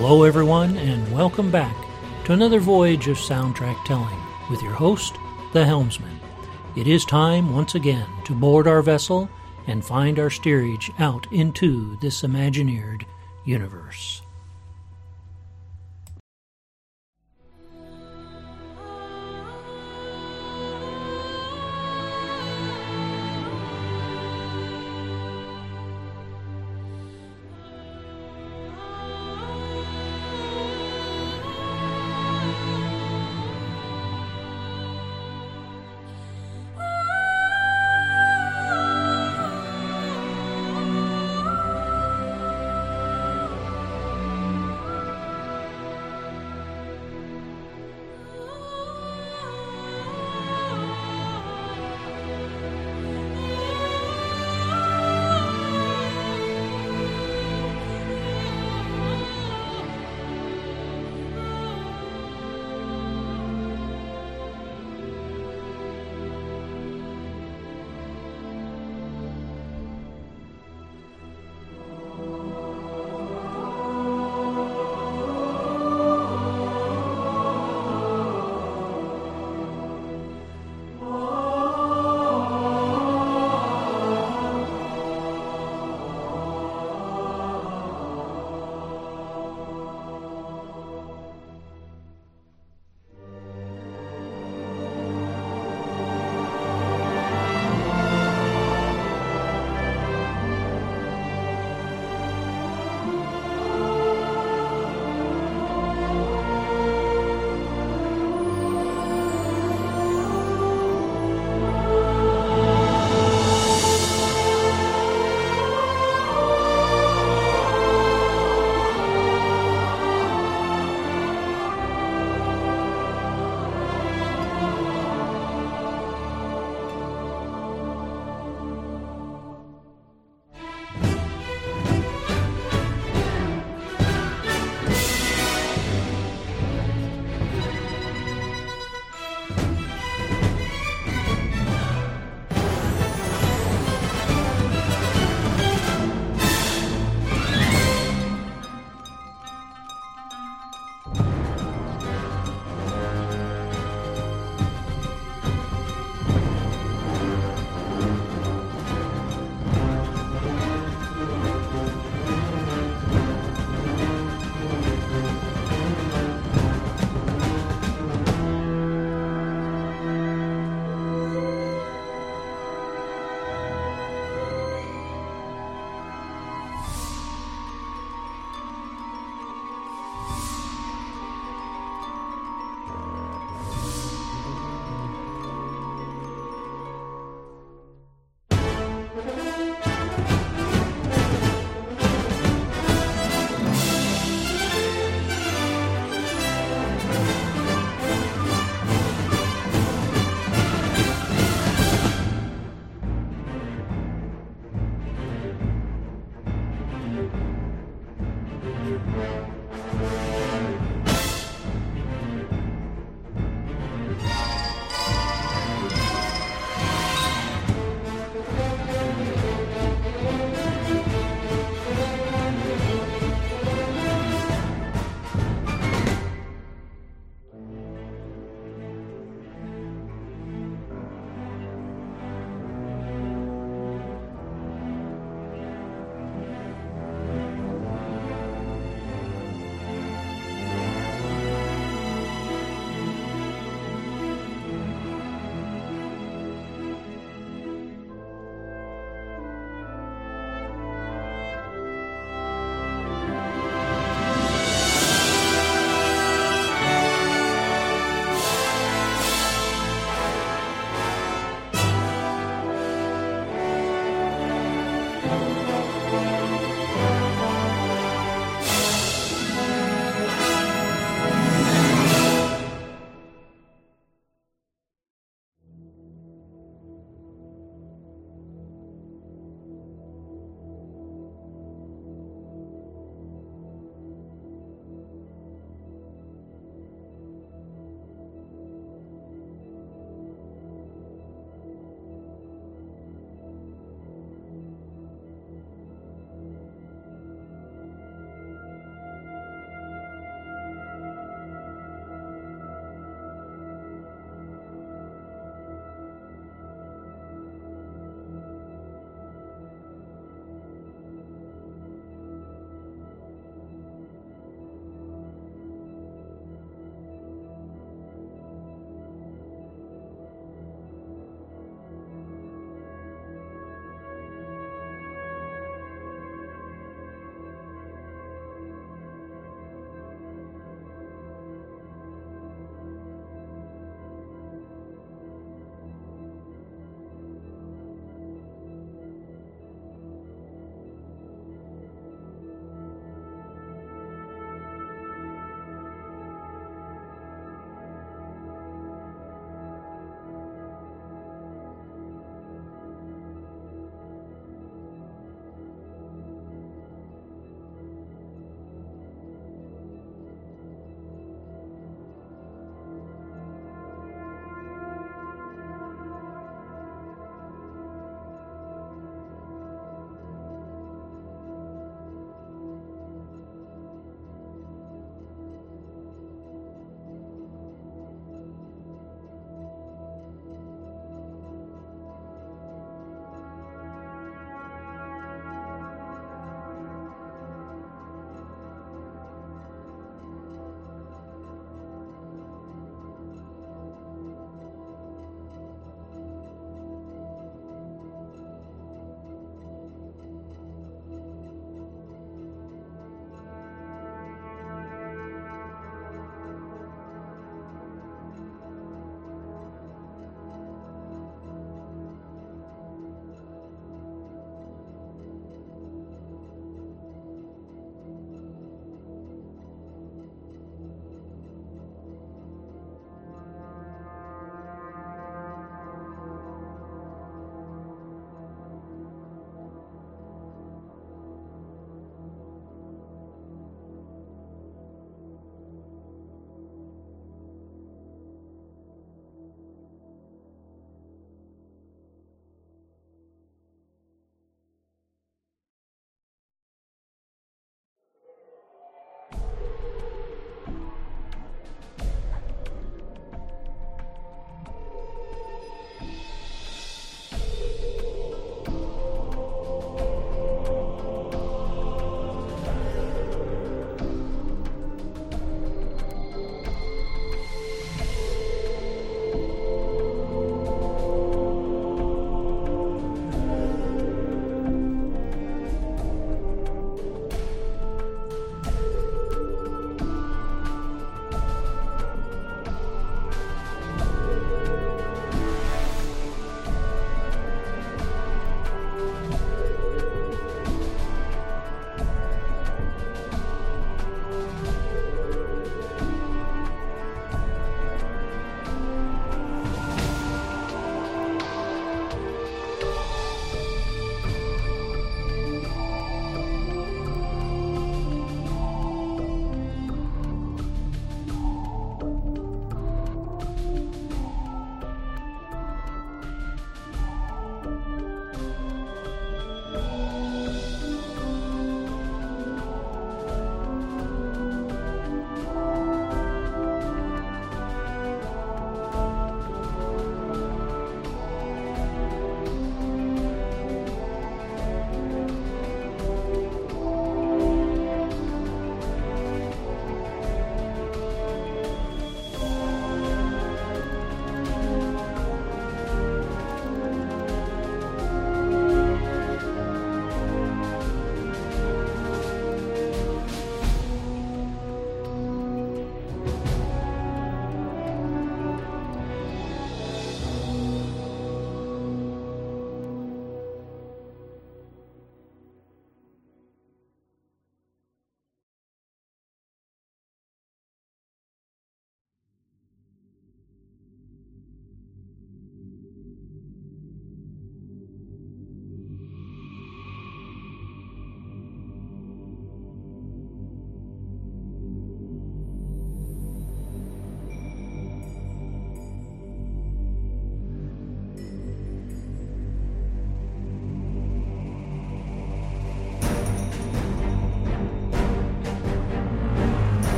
Hello, everyone, and welcome back to another voyage of soundtrack telling with your host, the Helmsman. It is time once again to board our vessel and find our steerage out into this Imagineered universe.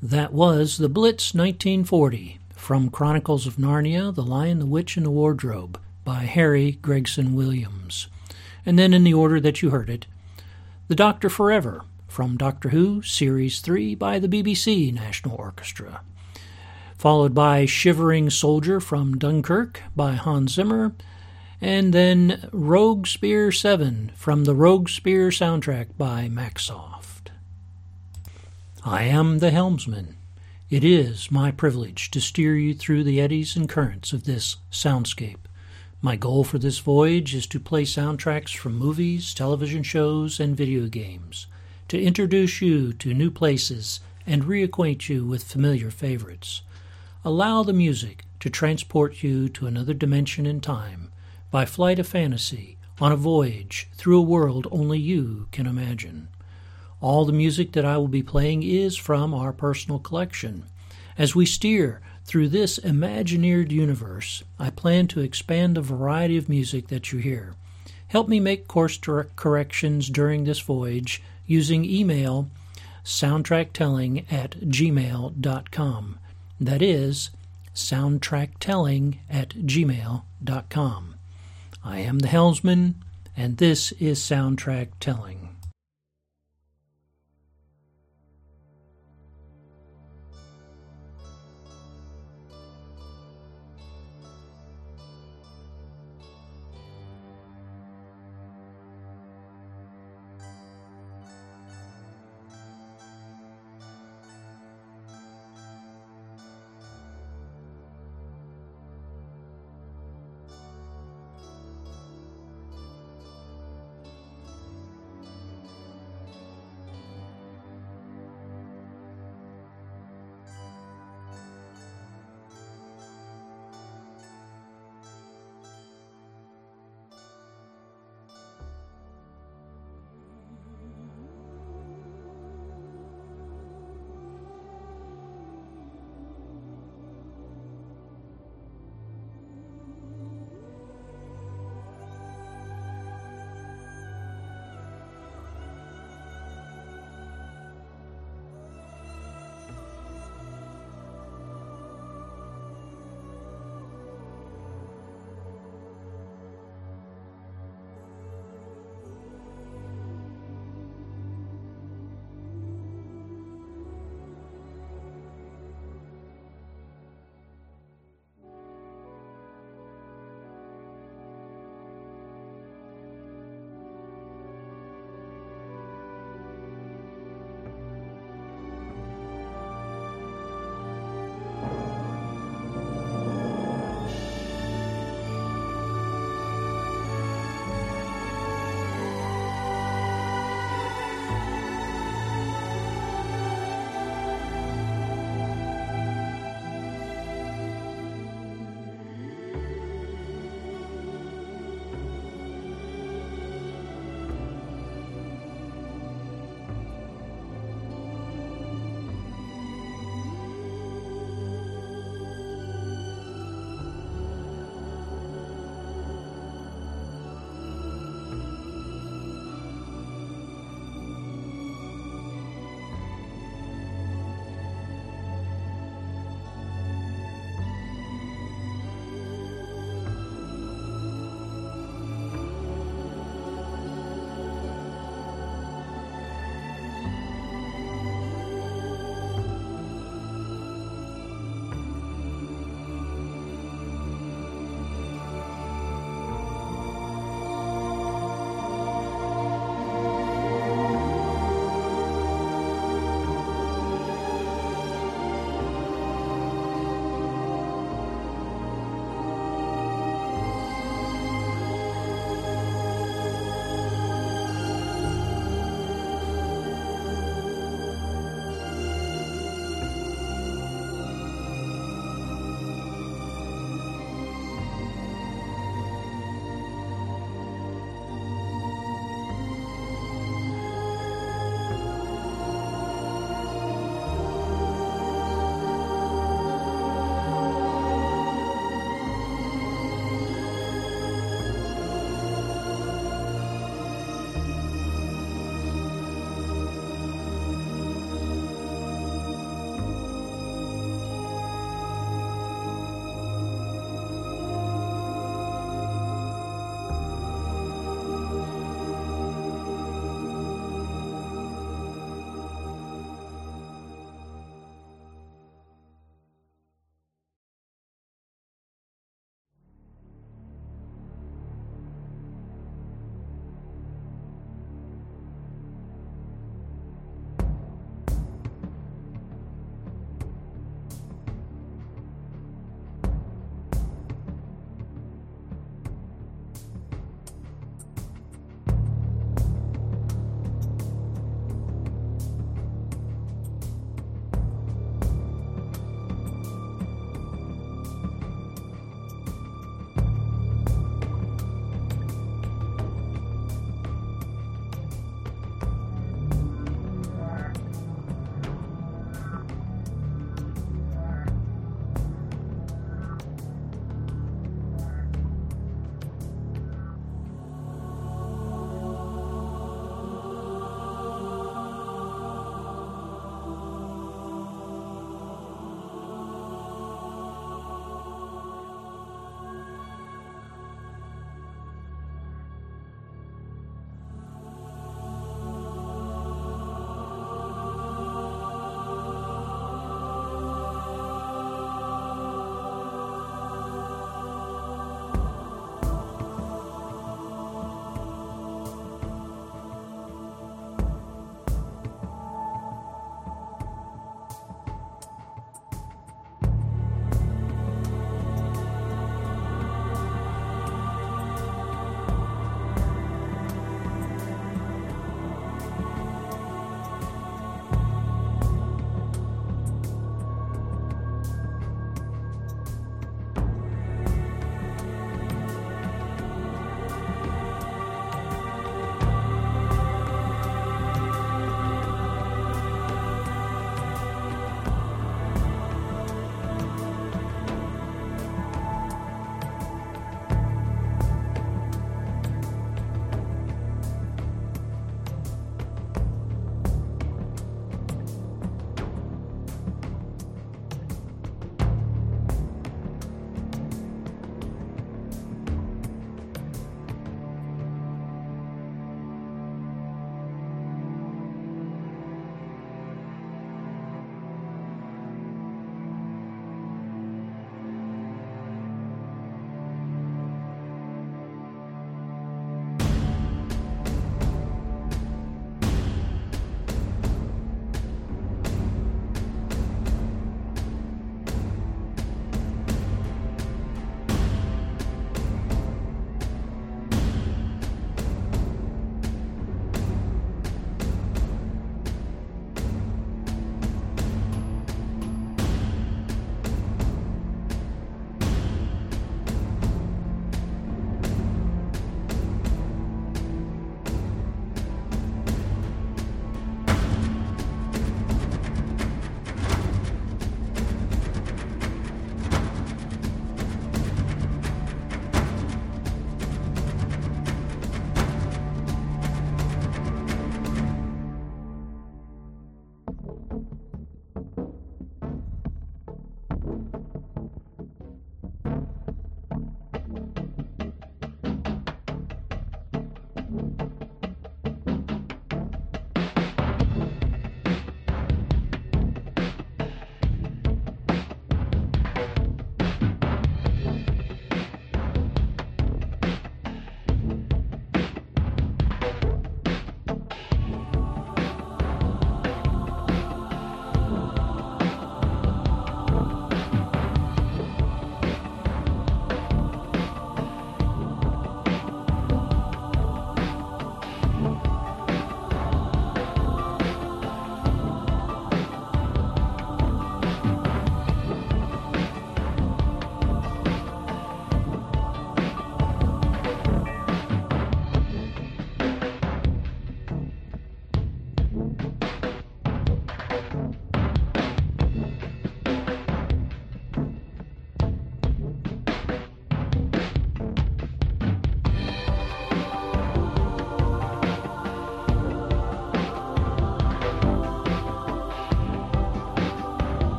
That was The Blitz 1940 from Chronicles of Narnia, The Lion, the Witch, and the Wardrobe by Harry Gregson Williams. And then in the order that you heard it, The Doctor Forever from Doctor Who Series 3 by the BBC National Orchestra, followed by Shivering Soldier from Dunkirk by Hans Zimmer, and then Rogue Spear 7 from the Rogue Spear soundtrack by Maxsoft. I am the helmsman. It is my privilege to steer you through the eddies and currents of this soundscape. My goal for this voyage is to play soundtracks from movies, television shows, and video games, to introduce you to new places and reacquaint you with familiar favorites. Allow the music to transport you to another dimension in time by flight of fantasy on a voyage through a world only you can imagine. All the music that I will be playing is from our personal collection. As we steer through this imagineered universe, I plan to expand the variety of music that you hear. Help me make course corrections during this voyage using email soundtracktelling@gmail.com. That is, soundtracktelling@gmail.com. I am the helmsman, and this is Soundtrack Telling.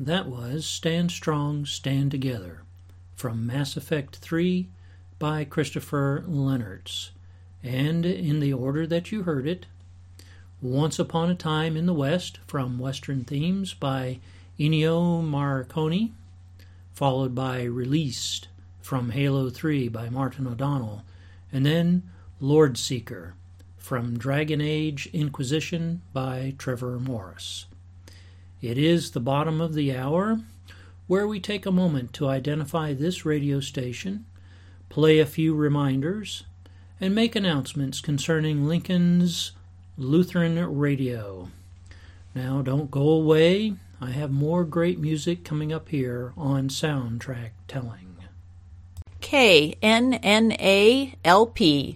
That was Stand Strong, Stand Together from Mass Effect 3 by Christopher Lennertz. And in the order that you heard it, Once Upon a Time in the West from Western Themes by Ennio Morricone, followed by Released from Halo 3 by Martin O'Donnell, and then Lord Seeker from Dragon Age Inquisition by Trevor Morris. It is the bottom of the hour, where we take a moment to identify this radio station, play a few reminders, and make announcements concerning Lincoln's Lutheran Radio. Now, don't go away. I have more great music coming up here on Soundtrack Telling. KNNA-LP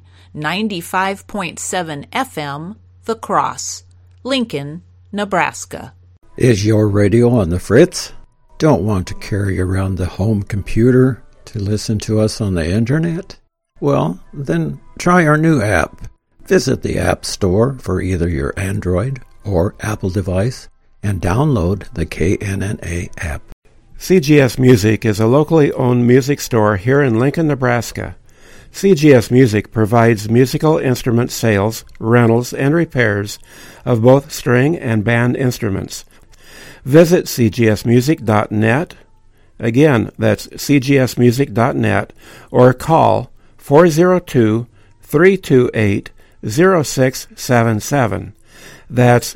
95.7 FM, The Cross, Lincoln, Nebraska. Is your radio on the fritz? Don't want to carry around the home computer to listen to us on the internet? Well, then try our new app. Visit the App Store for either your Android or Apple device and download the KNNA app. CGS Music is a locally owned music store here in Lincoln, Nebraska. CGS Music provides musical instrument sales, rentals, and repairs of both string and band instruments. Visit cgsmusic.net. Again, that's cgsmusic.net, or call 402-328-0677. That's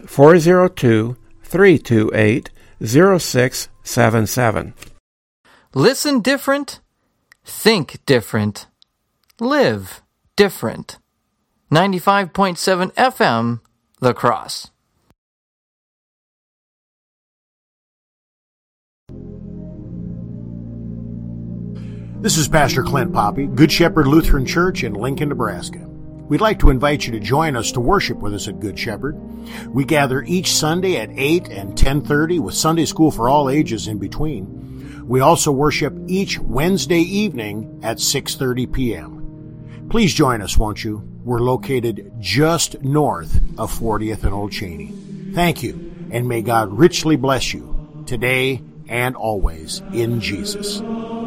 402-328-0677. Listen different, think different, live different. 95.7 FM, The Cross. This is Pastor Clint Poppy, Good Shepherd Lutheran Church in Lincoln, Nebraska. We'd like to invite you to join us to worship with us at Good Shepherd. We gather each Sunday at 8 and 10:30 with Sunday school for all ages in between. We also worship each Wednesday evening at 6:30 p.m. Please join us, won't you? We're located just north of 40th and Old Cheney. Thank you, and may God richly bless you today and always in Jesus.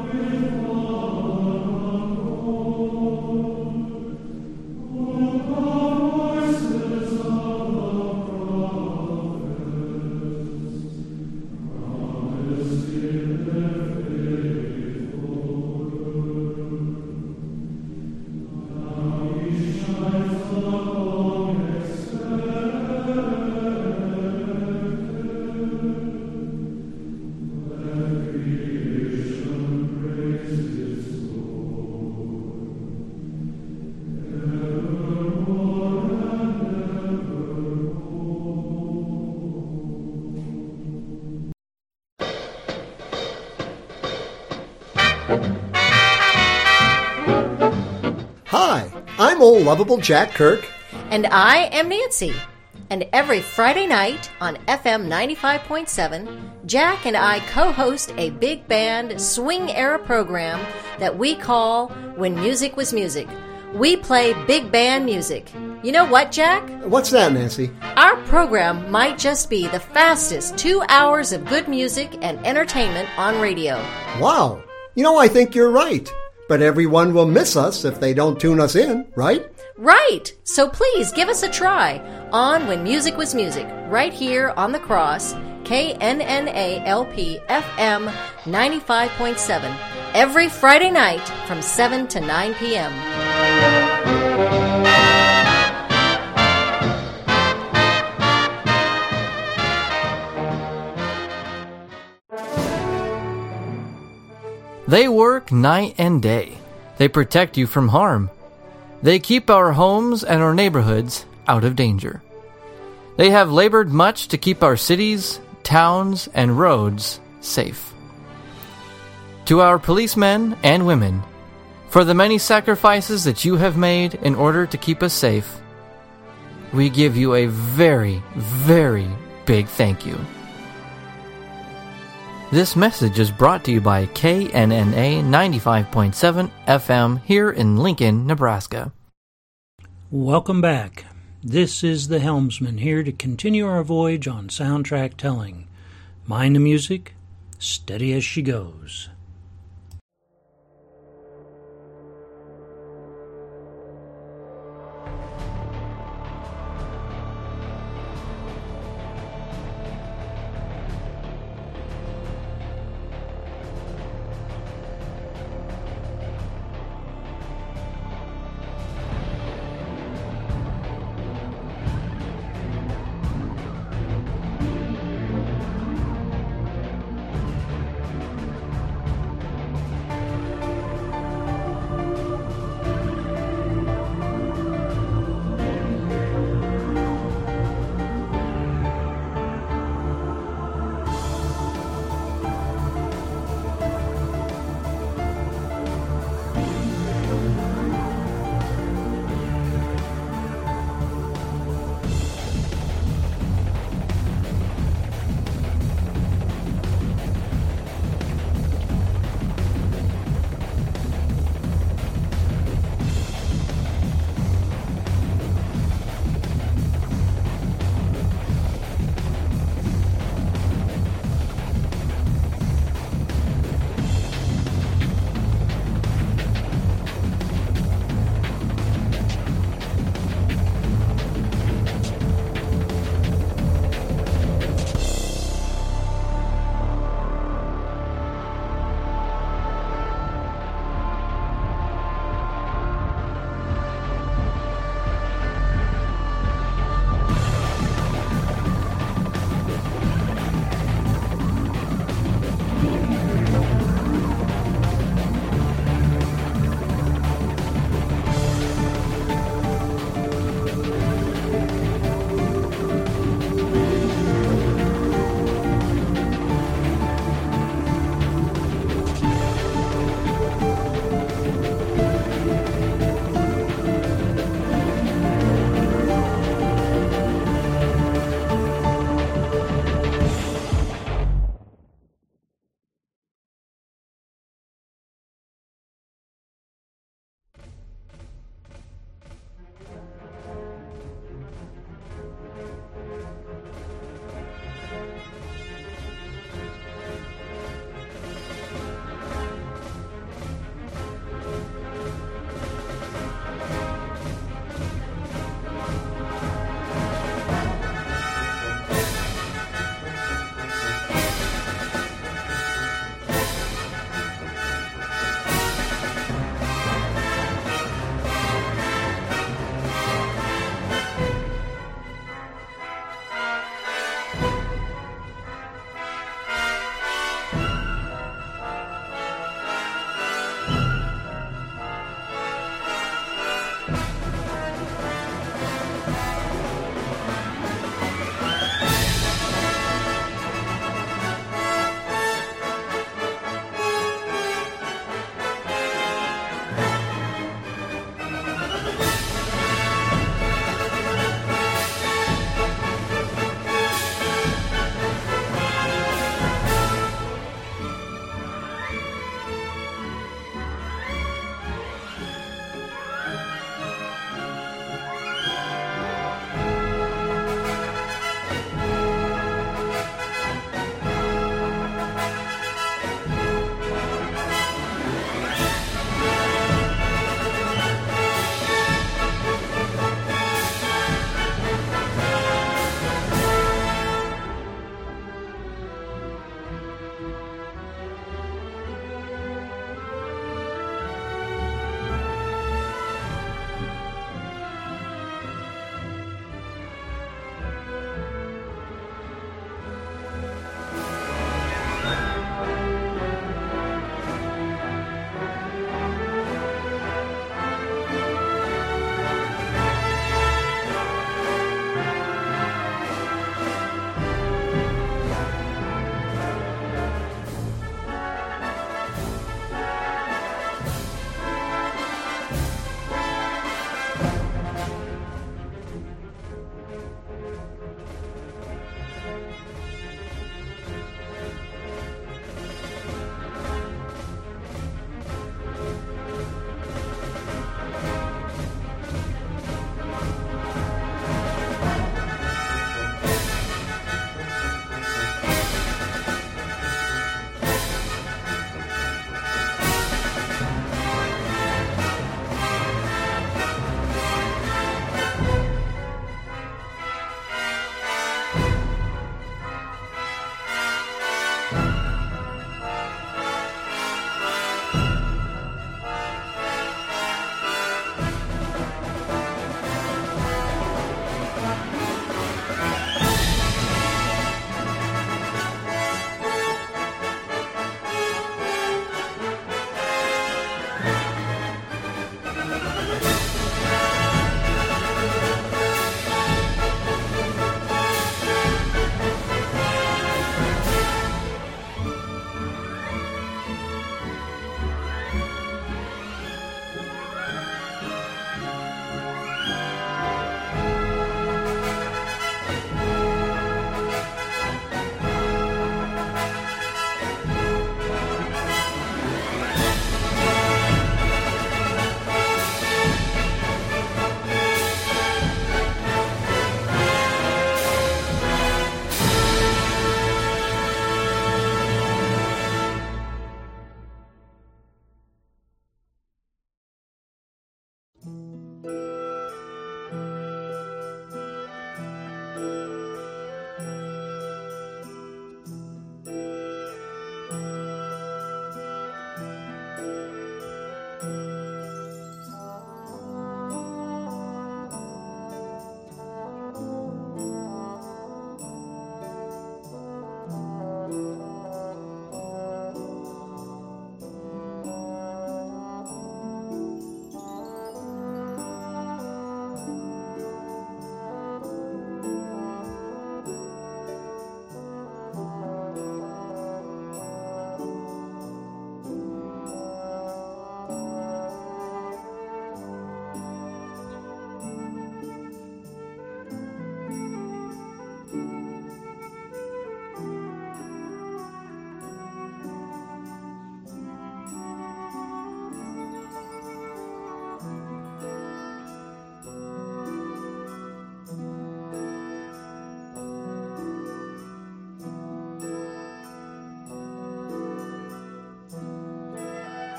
Hi, I'm old lovable Jack Kirk. And I am Nancy. And every Friday night on FM 95.7, Jack and I co-host a big band swing-era program that we call When Music Was Music. We play big band music. You know what, Jack? What's that, Nancy? Our program might just be the fastest 2 hours of good music and entertainment on radio. Wow. You know, I think you're right. But everyone will miss us if they don't tune us in, right? Right! So please give us a try on When Music Was Music, right here on The Cross, KNNA-LP FM 95.7, every Friday night from 7 to 9 p.m. They work night and day. They protect you from harm. They keep our homes and our neighborhoods out of danger. They have labored much to keep our cities, towns, and roads safe. To our policemen and women, for the many sacrifices that you have made in order to keep us safe, we give you a very, very big thank you. This message is brought to you by KNNA 95.7 FM here in Lincoln, Nebraska. Welcome back. This is the Helmsman here to continue our voyage on Soundtrack Telling. Mind the music, steady as she goes.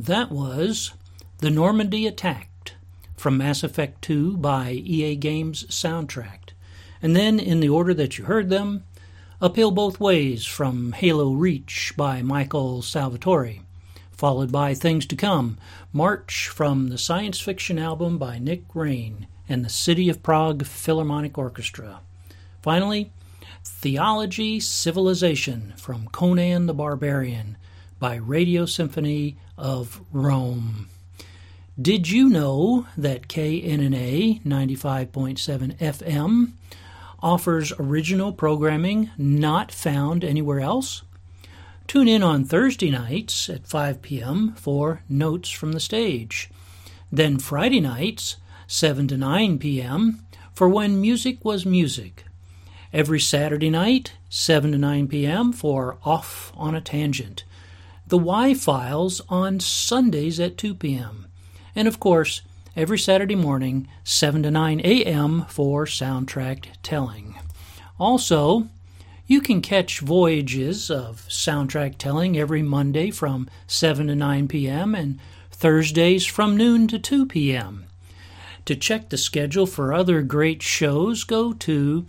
That was The Normandy Attacked from Mass Effect 2 by EA Games Soundtrack. And then, in the order that you heard them, Uphill Both Ways from Halo Reach by Michael Salvatore, followed by Things to Come, March from the science fiction album by Nick Rain and the City of Prague Philharmonic Orchestra. Finally, Theology Civilization from Conan the Barbarian by Radio Symphony of Rome. Did you know that KNNA 95.7 FM offers original programming not found anywhere else? Tune in on Thursday nights at 5 p.m. for Notes from the Stage. Then Friday nights, 7 to 9 p.m. for When Music Was Music. Every Saturday night, 7 to 9 p.m. for Off on a Tangent. The Y-Files on Sundays at 2 p.m. And of course, every Saturday morning, 7 to 9 a.m. for Soundtrack Telling. Also, you can catch Voyages of Soundtrack Telling every Monday from 7 to 9 p.m. and Thursdays from noon to 2 p.m. To check the schedule for other great shows, go to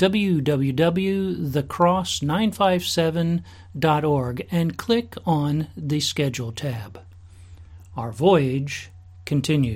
www.thecross957.org and click on the Schedule tab. Our voyage continues.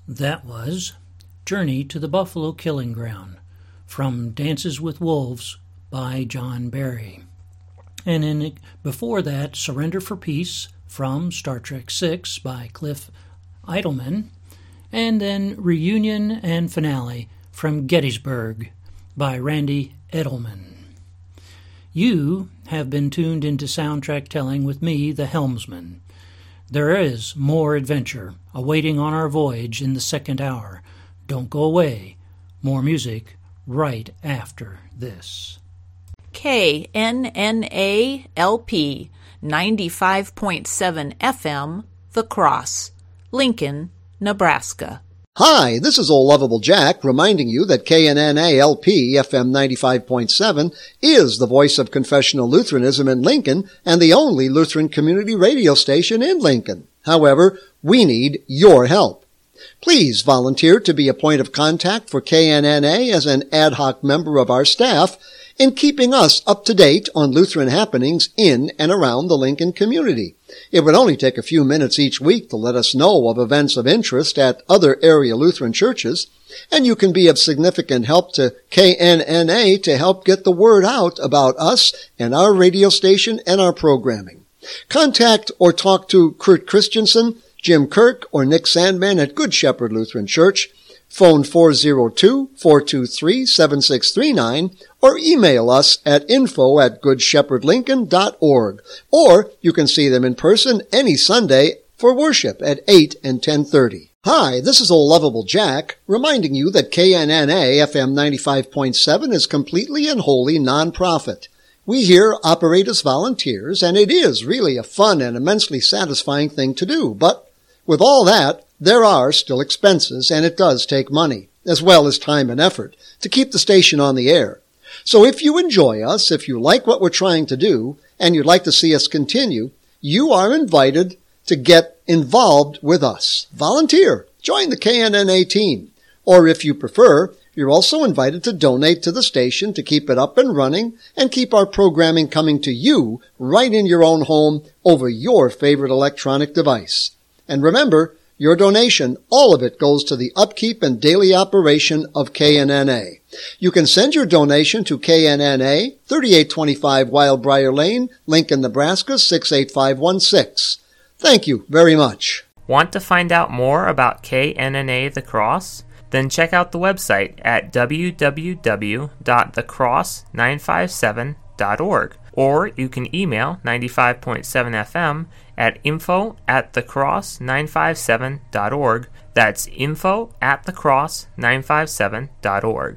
That was Journey to the Buffalo Killing Ground from Dances with Wolves by John Barry. And before that, Surrender for Peace from Star Trek VI by Cliff Idleman. And then Reunion and Finale from Gettysburg by Randy Edelman. You have been tuned into Soundtrack Telling with me, the Helmsman. There is more adventure awaiting on our voyage in the second hour. Don't go away. More music right after this. KNNA-LP 95.7 FM, The Cross, Lincoln, Nebraska. Hi, this is Old Lovable Jack reminding you that KNNA-LP FM 95.7 is the voice of confessional Lutheranism in Lincoln and the only Lutheran community radio station in Lincoln. However, we need your help. Please volunteer to be a point of contact for KNNA as an ad hoc member of our staff in keeping us up to date on Lutheran happenings in and around the Lincoln community. It would only take a few minutes each week to let us know of events of interest at other area Lutheran churches, and you can be of significant help to KNNA to help get the word out about us and our radio station and our programming. Contact or talk to Kurt Christensen, Jim Kirk, or Nick Sandman at Good Shepherd Lutheran Church. Phone 402-423-7639 or email us at info@goodshepherdlincoln.org. Or you can see them in person any Sunday for worship at 8 and 10:30. Hi, this is Old Lovable Jack reminding you that KNNA FM 95.7 is completely and wholly non-profit. We here operate as volunteers, and it is really a fun and immensely satisfying thing to do. But with all that, there are still expenses, and it does take money, as well as time and effort, to keep the station on the air. So if you enjoy us, if you like what we're trying to do, and you'd like to see us continue, you are invited to get involved with us. Volunteer. Join the KNNA team. Or if you prefer, you're also invited to donate to the station to keep it up and running and keep our programming coming to you right in your own home over your favorite electronic device. And remember, your donation, all of it goes to the upkeep and daily operation of KNNA. You can send your donation to KNNA, 3825 Wildbriar Lane, Lincoln, Nebraska, 68516. Thank you very much. Want to find out more about KNNA The Cross? Then check out the website at www.thecross957.org, or you can email 95.7 FM at info@thecross957.org. That's info@thecross957.org.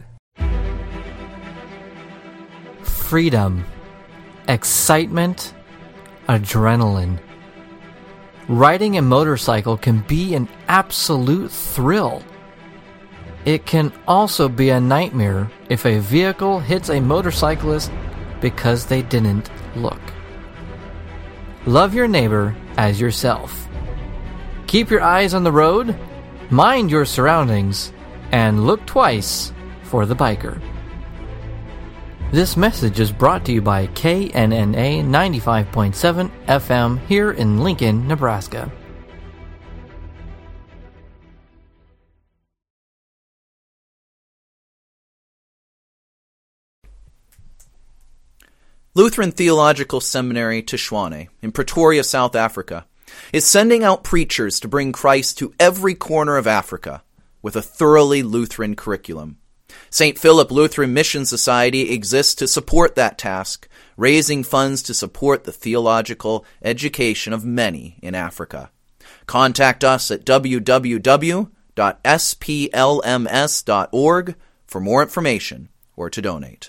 Freedom, excitement, adrenaline. Riding a motorcycle can be an absolute thrill. It can also be a nightmare if a vehicle hits a motorcyclist because they didn't look. Love your neighbor as yourself. Keep your eyes on the road, mind your surroundings, and look twice for the biker. This message is brought to you by KNNA 95.7 FM here in Lincoln, Nebraska. Lutheran Theological Seminary Tshwane in Pretoria, South Africa, is sending out preachers to bring Christ to every corner of Africa with a thoroughly Lutheran curriculum. St. Philip Lutheran Mission Society exists to support that task, raising funds to support the theological education of many in Africa. Contact us at www.splms.org for more information or to donate.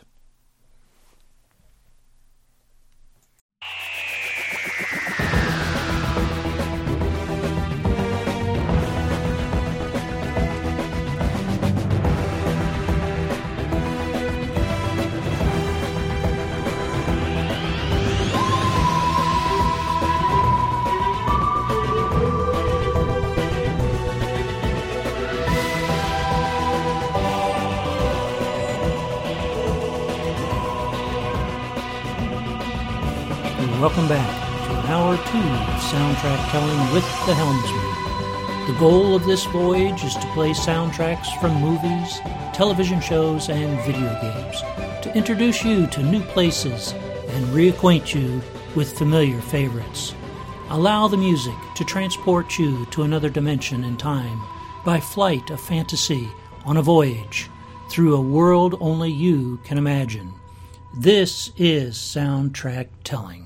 Welcome back to Hour 2 of Soundtrack Telling with the Helmsman. The goal of this voyage is to play soundtracks from movies, television shows, and video games, to introduce you to new places and reacquaint you with familiar favorites. Allow the music to transport you to another dimension in time by flight of fantasy on a voyage through a world only you can imagine. This is Soundtrack Telling.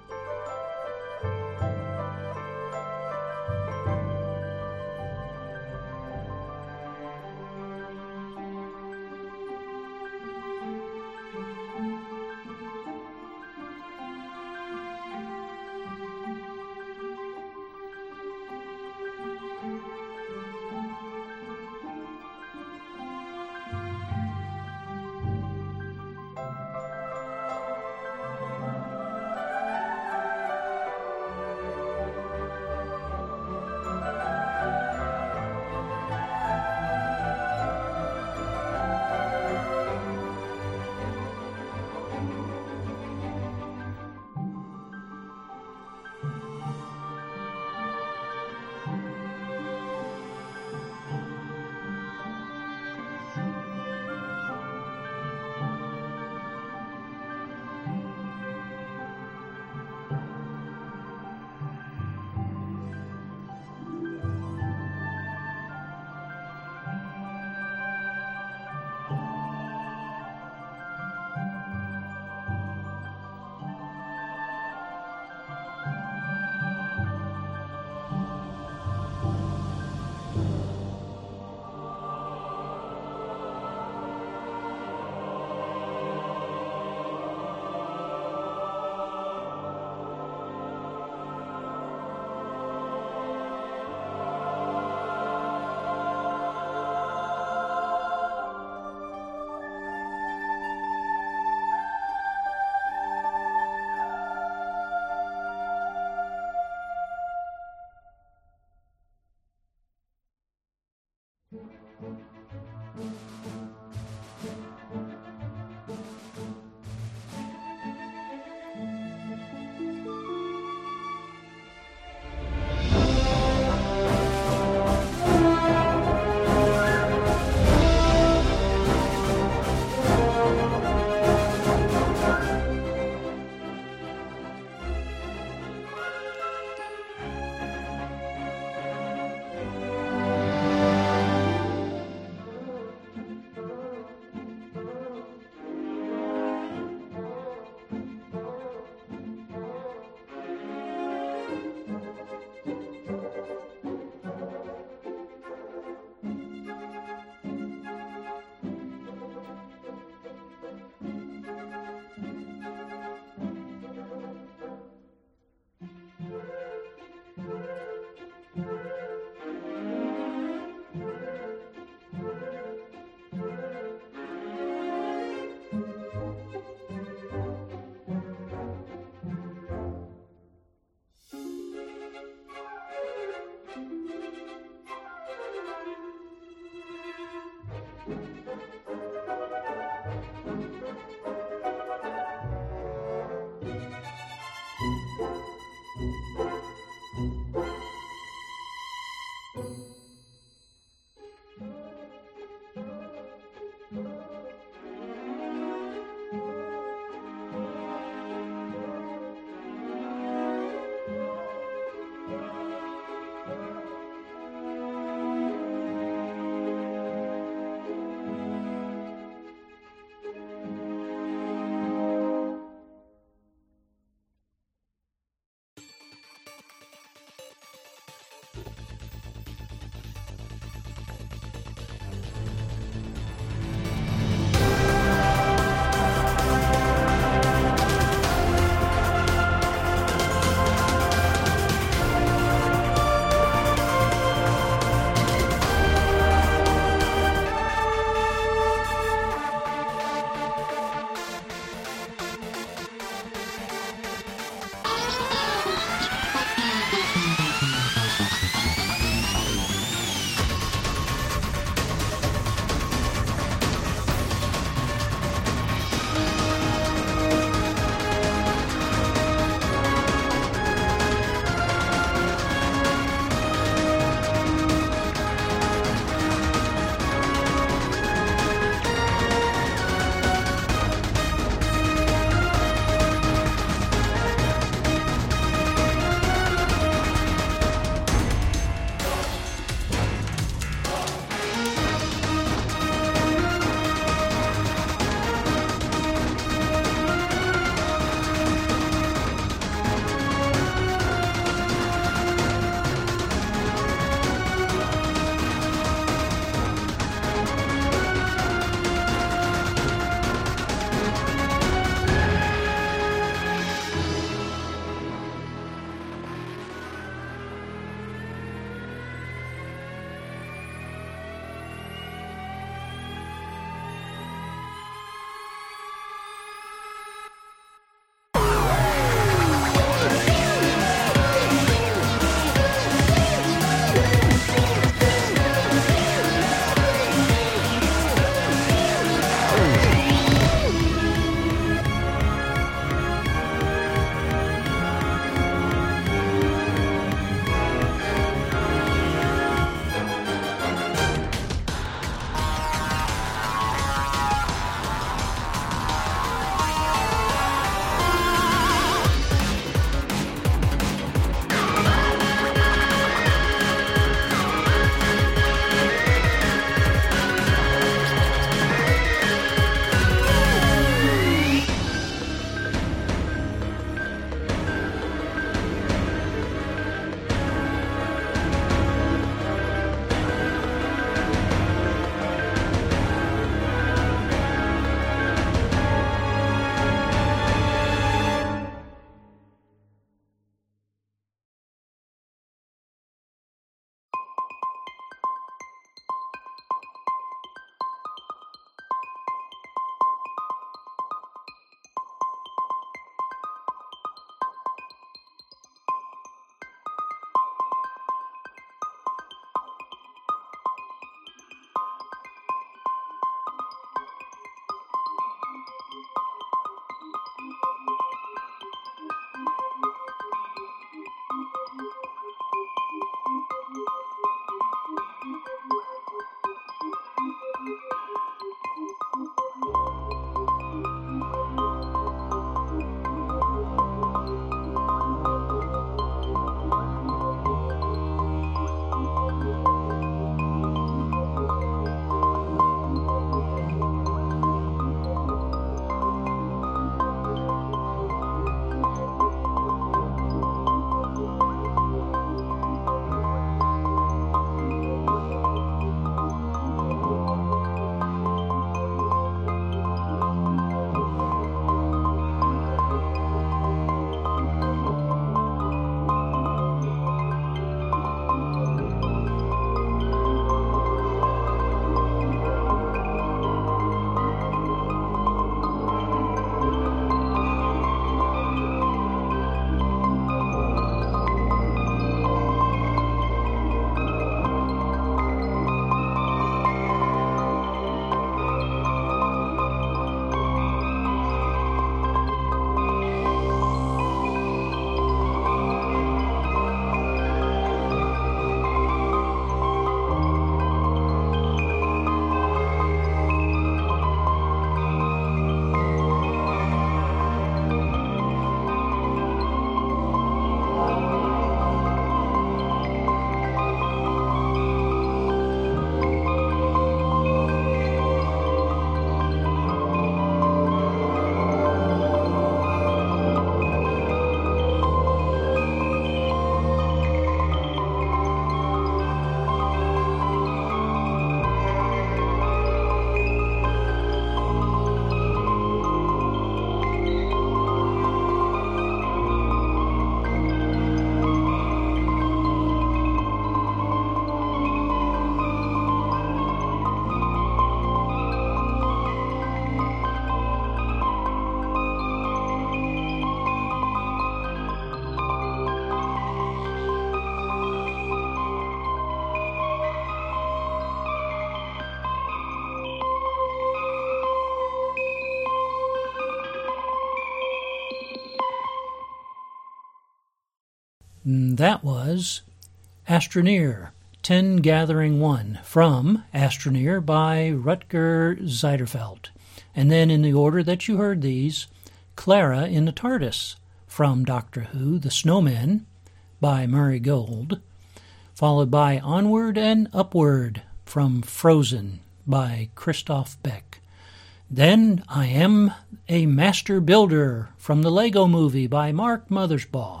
That was Astroneer, 10 Gathering 1, from Astroneer by Rutger Zeiderfeld. And then in the order that you heard these, Clara in the TARDIS, from Doctor Who, The Snowmen, by Murray Gold, followed by Onward and Upward, from Frozen, by Christoph Beck. Then I Am a Master Builder, from the Lego Movie, by Mark Mothersbaugh.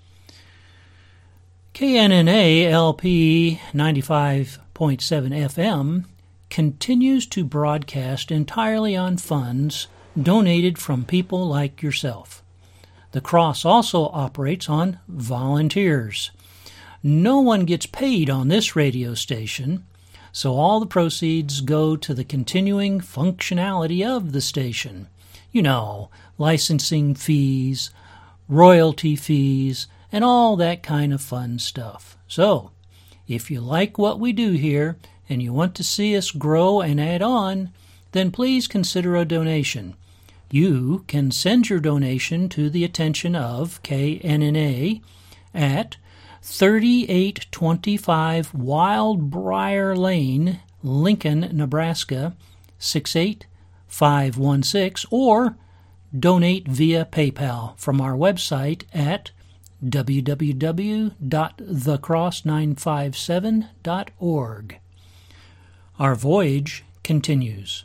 KNNA LP 95.7 FM continues to broadcast entirely on funds donated from people like yourself. The Cross also operates on volunteers. No one gets paid on this radio station, so all the proceeds go to the continuing functionality of the station. You know, licensing fees, royalty fees, and all that kind of fun stuff. So, if you like what we do here and you want to see us grow and add on, then please consider a donation. You can send your donation to the attention of KNNA at 3825 Wildbriar Lane, Lincoln, Nebraska, 68516, or donate via PayPal from our website at www.thecross957.org. Our voyage continues.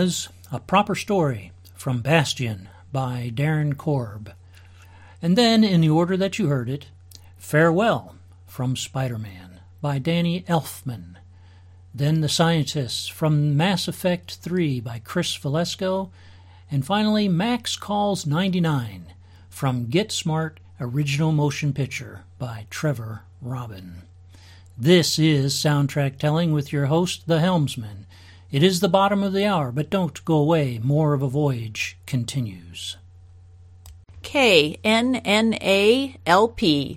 was A Proper Story from Bastion by Darren Korb. And then, in the order that you heard it, Farewell from Spider-Man by Danny Elfman. Then The Scientists from Mass Effect 3 by Chris Valesco. And finally, Max Calls 99 from Get Smart Original Motion Picture by Trevor Robin. This is Soundtrack Telling with your host, The Helmsman. It is the bottom of the hour, but don't go away. More of a voyage continues. KNNA-LP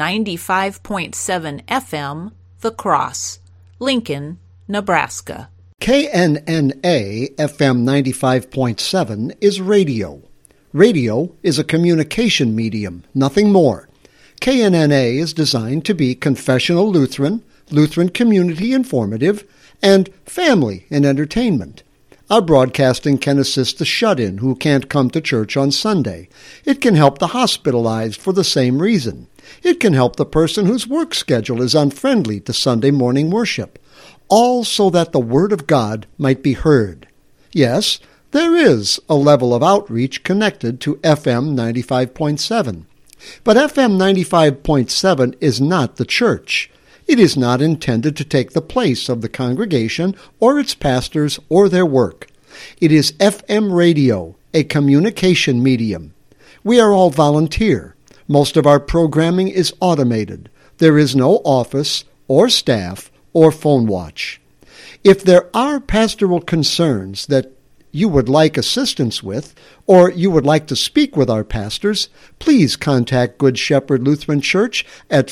95.7 FM, The Cross, Lincoln, Nebraska. KNNA FM 95.7 is radio. Radio is a communication medium, nothing more. KNNA is designed to be confessional Lutheran, Lutheran community informative, and family and entertainment. Our broadcasting can assist the shut-in who can't come to church on Sunday. It can help the hospitalized for the same reason. It can help the person whose work schedule is unfriendly to Sunday morning worship. All so that the Word of God might be heard. Yes, there is a level of outreach connected to FM 95.7. But FM 95.7 is not the church. It is not intended to take the place of the congregation or its pastors or their work. It is FM radio, a communication medium. We are all volunteer. Most of our programming is automated. There is no office or staff or phone watch. If there are pastoral concerns that you would like assistance with, or you would like to speak with our pastors, please contact Good Shepherd Lutheran Church at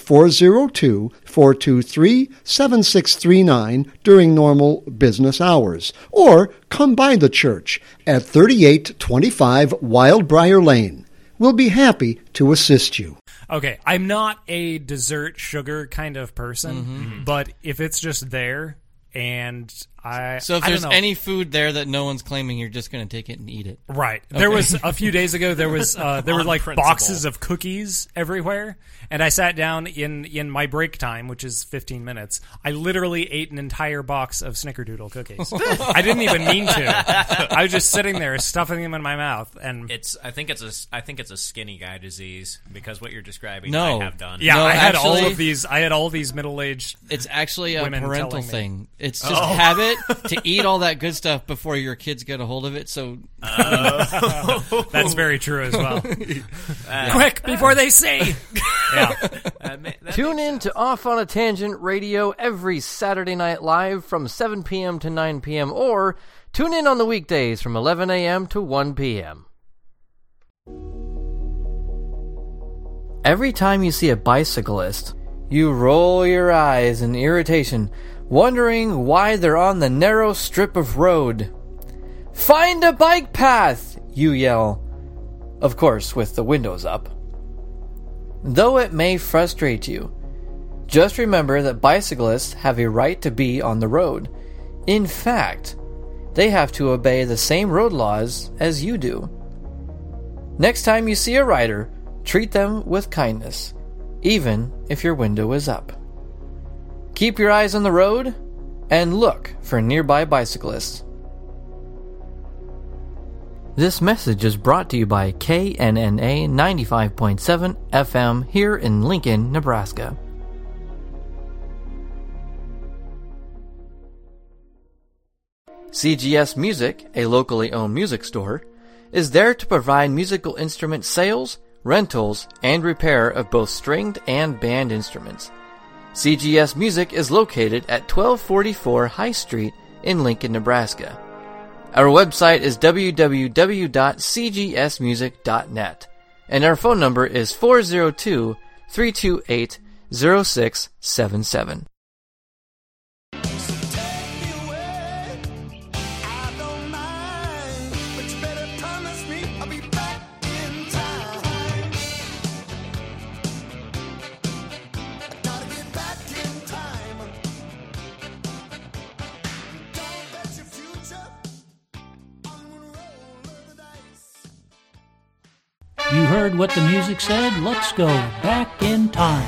402-423-7639 during normal business hours, or come by the church at 3825 Wildbriar Lane. We'll be happy to assist you. Okay, I'm not a dessert sugar kind of person, but if it's just there and So if there's any food there that no one's claiming, you're just going to take it and eat it. Right. Okay. There was a few days ago, there were like boxes of cookies everywhere, and I sat down in my break time, which is 15 minutes. I literally ate an entire box of Snickerdoodle cookies. I didn't even mean to. I was just sitting there stuffing them in my mouth, and I think it's a skinny guy disease, because what you're describing, No. I have done. yeah, No, I had actually- all of these middle-aged. It's actually a Women parental telling me. thing. It's just habit to eat all that good stuff before your kids get a hold of it. So That's very true as well. Quick, before they see. Tune in to Off on a Tangent Radio every Saturday night live from 7 p.m. to 9 p.m. or tune in on the weekdays from 11 a.m. to 1 p.m. Every time you see a bicyclist, you roll your eyes in irritation, wondering why they're on the narrow strip of road. Find a bike path, you yell, of course with the windows up. Though it may frustrate you, just remember that bicyclists have a right to be on the road. In fact, they have to obey the same road laws as you do. Next time you see a rider, treat them with kindness, even if your window is up. Keep your eyes on the road and look for nearby bicyclists. This message is brought to you by KNNA 95.7 FM here in Lincoln, Nebraska. CGS Music, a locally owned music store, is there to provide musical instrument sales, rentals, and repair of both stringed and band instruments. CGS Music is located at 1244 High Street in Lincoln, Nebraska. Our website is www.cgsmusic.net, and our phone number is 402-328-0677. You heard what the music said. Let's go back in time.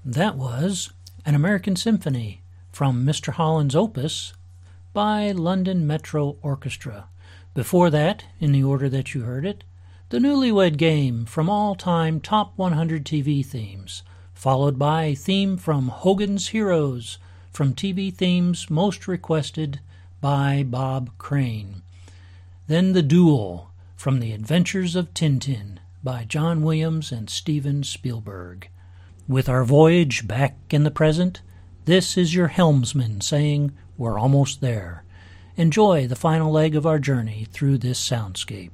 That was An American Symphony from Mr. Holland's Opus by London Metro Orchestra. Before that, in the order that you heard it, The Newlywed Game from all-time top 100 TV themes, followed by a theme from Hogan's Heroes from TV themes most requested by Bob Crane. Then The Duel from The Adventures of Tintin by John Williams and Steven Spielberg. With our voyage back in the present, this is your helmsman saying we're almost there. Enjoy the final leg of our journey through this soundscape.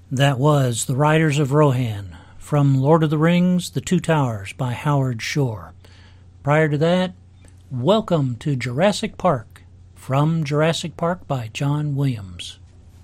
That was The Riders of Rohan, from Lord of the Rings, The Two Towers by Howard Shore. Prior to that, Welcome to Jurassic Park, from Jurassic Park by John Williams.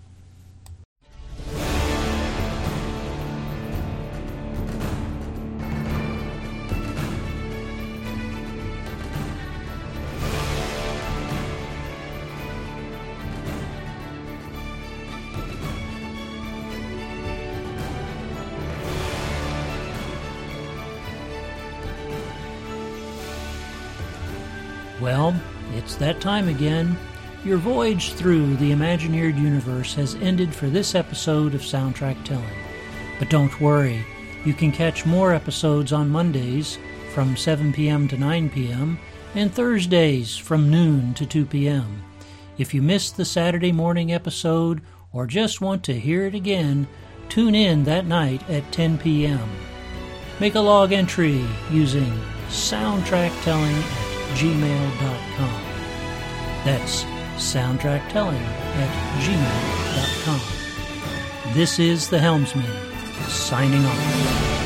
Well, it's that time again. Your voyage through the Imagineered universe has ended for this episode of Soundtrack Telling. But don't worry, you can catch more episodes on Mondays from 7 p.m. to 9 p.m. and Thursdays from noon to 2 p.m. If you missed the Saturday morning episode or just want to hear it again, tune in that night at 10 p.m. Make a log entry using soundtracktelling@gmail.com. That's soundtracktelling@gmail.com. This is the Helmsman, signing off.